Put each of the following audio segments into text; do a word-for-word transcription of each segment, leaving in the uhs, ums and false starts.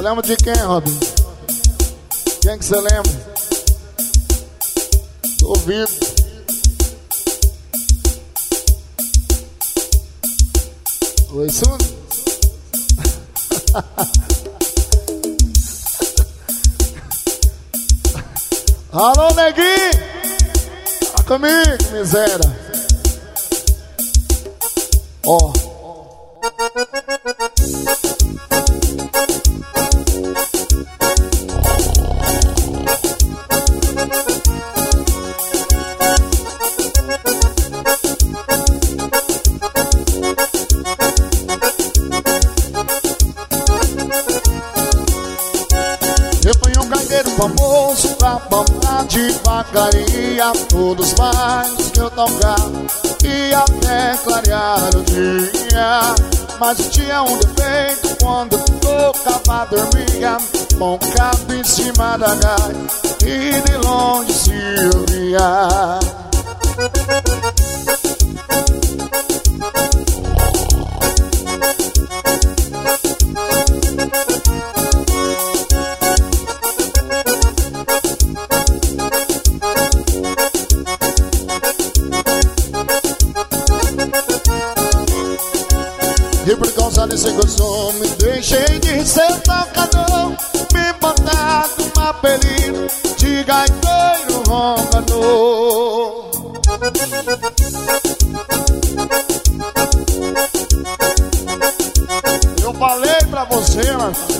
lembra de quem, Robin? Quem que você lembra? Duvido. Oi, Sun. Alô, neguinho. Tá comigo, miséria. Ó. Oh. Famoso pra botar devagaria, todos mais que eu tocar e até clarear o dia. Mas tinha um defeito quando eu tocava, dormia com o cabo em cima da gaita e de longe se ouvia. E por causa desse costume deixei de ser tocador, me botar com um apelido de gaiteiro roncador. Eu falei pra você, Marcos.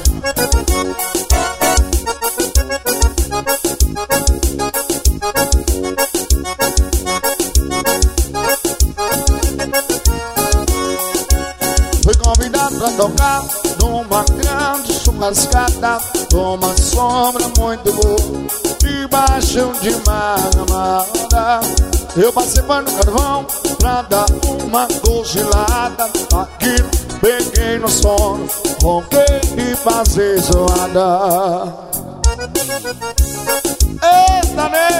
Fui convidado pra tocar numa grande churrascada, numa sombra muito boa, debaixo de uma ramada. Eu passei pano no carvão pra dar uma cochilada. Aqui peguei no sono, ronquei e passei zoada. Eita, né?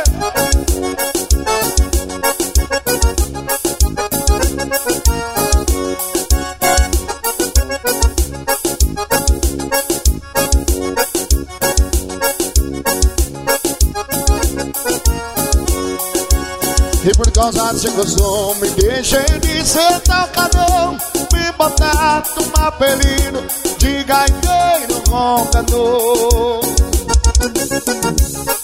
E por causa desse costume deixei de ser tocador, me botar num apelido de gaiteiro roncador.